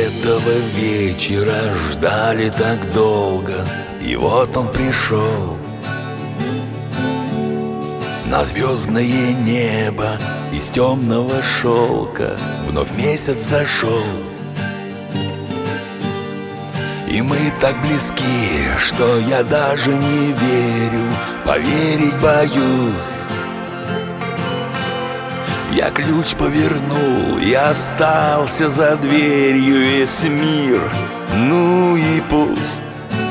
этого вечера ждали так долго, и вот он пришел на звездное небо из темного шелка. Вновь месяц зашел, и мы так близки, что я даже не верю, поверить боюсь. Я ключ повернул и остался за дверью. Весь мир, ну и пусть.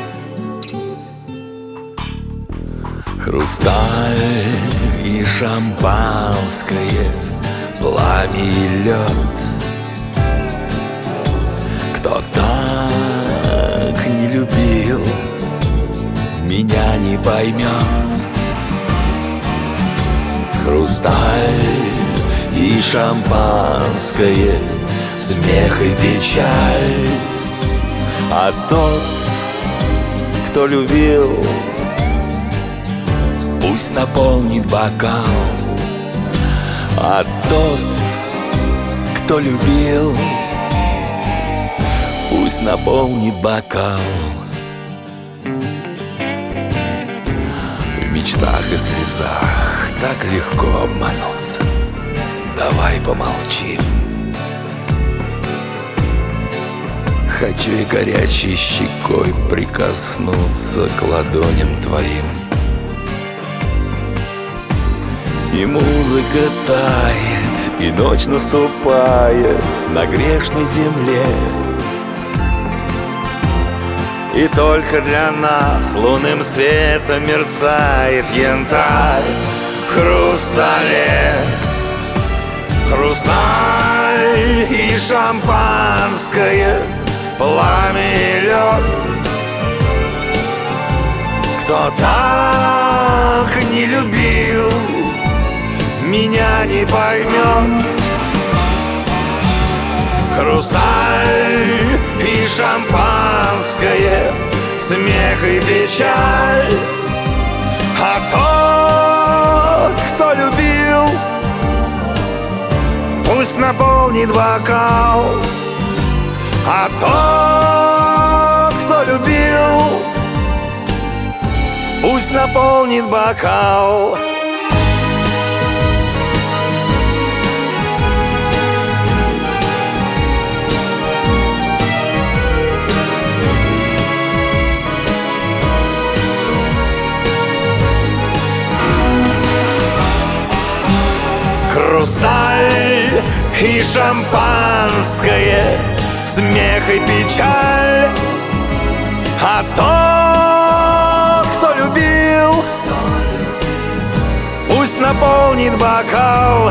Хрусталь и шампанское, пламя и лед. Кто так не любил, меня не поймет. Хрусталь и шампанское, смех и печаль. А тот, кто любил, пусть наполнит бокал. А тот, кто любил, пусть наполнит бокал. В мечтах и слезах так легко обмануться. Давай помолчим. Хочу и горячей щекой прикоснуться к ладоням твоим. И музыка тает, и ночь наступает на грешной земле. И только для нас лунным светом мерцает янтарь в хрустале. Хрусталь и шампанское, пламя и лед. Кто так не любил, меня не поймет. Хрусталь и шампанское, смех и печаль. А тот, кто любил, пусть наполнит бокал. А тот, кто любил, пусть наполнит бокал. Хрусталь и шампанское, смех и печаль. А тот, кто любил, пусть наполнит бокал.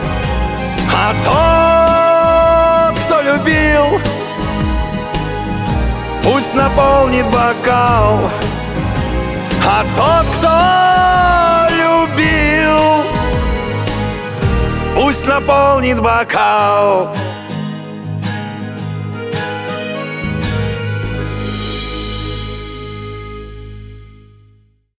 А тот, кто любил, пусть наполнит бокал. А тот, кто любил, пусть наполнит бокал.